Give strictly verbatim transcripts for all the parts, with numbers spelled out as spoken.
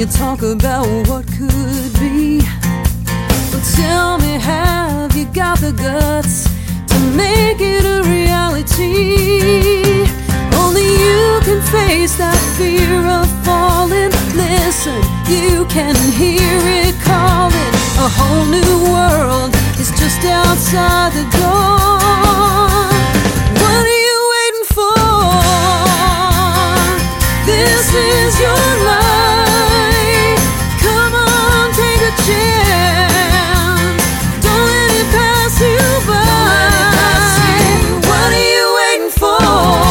you talk about what could be. But tell me, have you got the guts to make it a reality? Only you can face that fear of falling. Listen, you can hear it calling. A whole new world is just outside the door. What are you waiting for? This is your life. Come on, take a chance. Don't let it pass you by. What are you waiting for?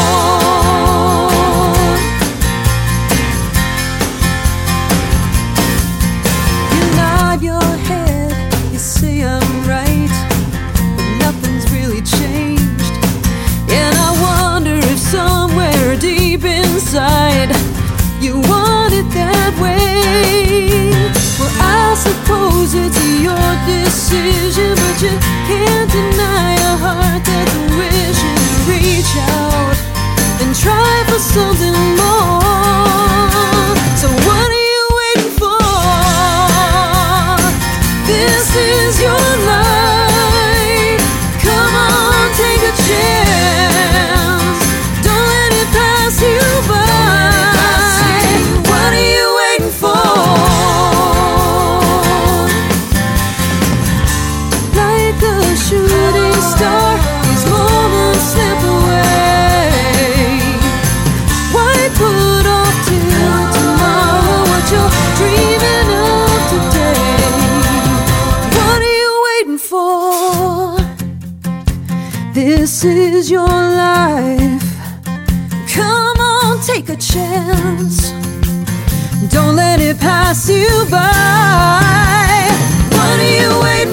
You nod your head, you say I'm right, but nothing's really changed. And I wonder if somewhere deep inside you want it that way. Well, I suppose it's your decision, but you can't deny a heart that's wishing to reach out and try for something more. So what are you waiting for? This is your life. Come on, take a chance. Don't let it pass you by. Shooting star, these moments slip away. Why put off till tomorrow what you're dreaming of today? What are you waiting for? This is your life. Come on, take a chance. Don't let it pass you by. What are you waiting for?